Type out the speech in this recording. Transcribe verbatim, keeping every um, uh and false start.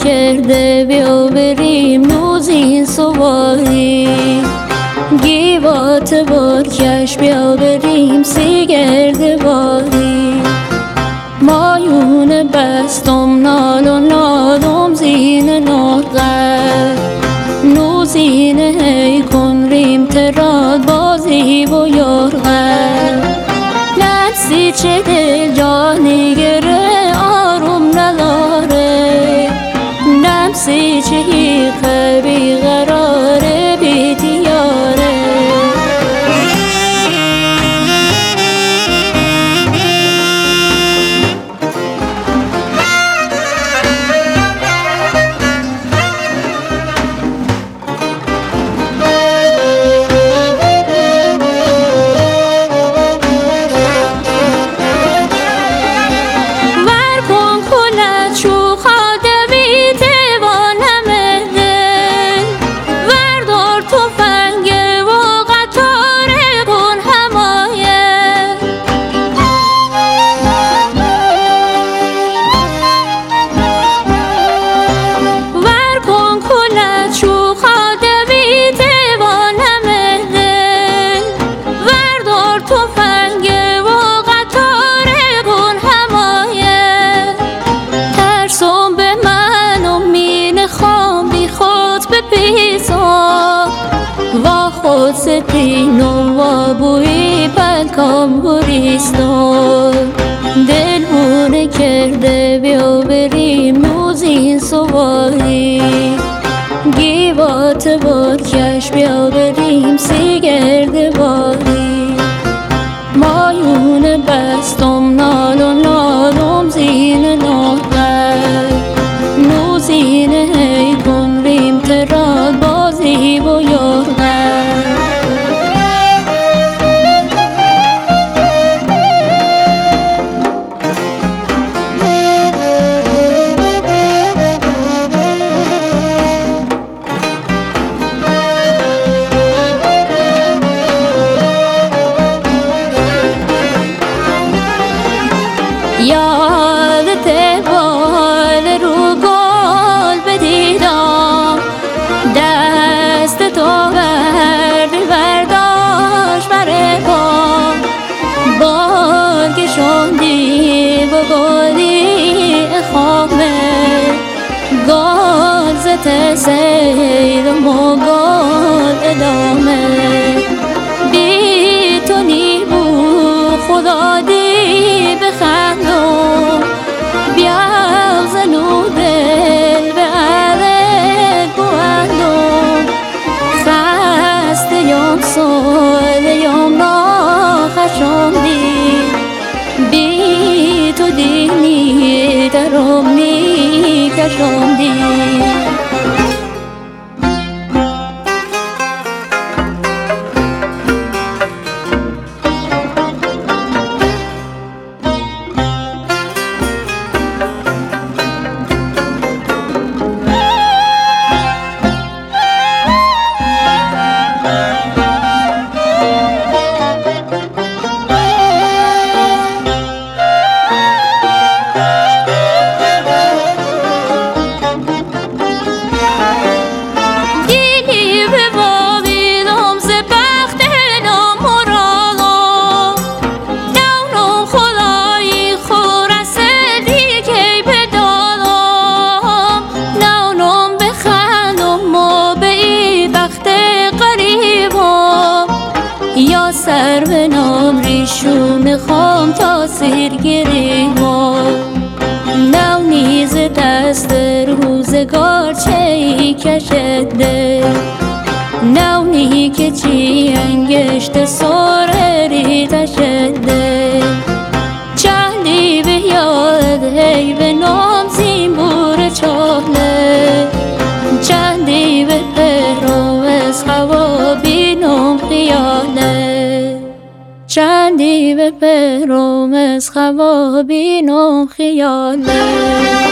کرده بیا بریم نوزین سواری گیوات بارکش بیا بریم سیگرد باری مایون بستم نال و نالم زین ناغر نوزین هی کن ریم تراد بازی و یارغر نفسی چه دل جانی گره آروم نداره نفسی چه حیقه بیقراره بی دیاره و خود ستین و بوی پلکام بریستان دلونه کرده بیا بریم نوزین سواری گیوات بارکش بیا بریم سیگرد باری مایون بستم نال و نالم زین ناغر نوزین هی کن ریم تراد بازی و یارغر یادت بال رو گل بدیدم دست تو بردی برداشت بره بام بال کشوندی با گلی خامه گل زت سید و گل ادامه بی تو نیبو خدا دی بخندم بیازنو دل به عرق بوندم خسته یم ساله یم ناخشمدی بی تو دینی درم می کشمدی یا سر به نام ریشون خام تاثیر گریما نو نیز دست روزگار چی کشده نو نی که چی انگشت سوره تشده چندی به یاد هی به نام زیمبور چاله چندی به پهرام از هوا بینم خیاله چندی به پهرام از هوا بینم خیاله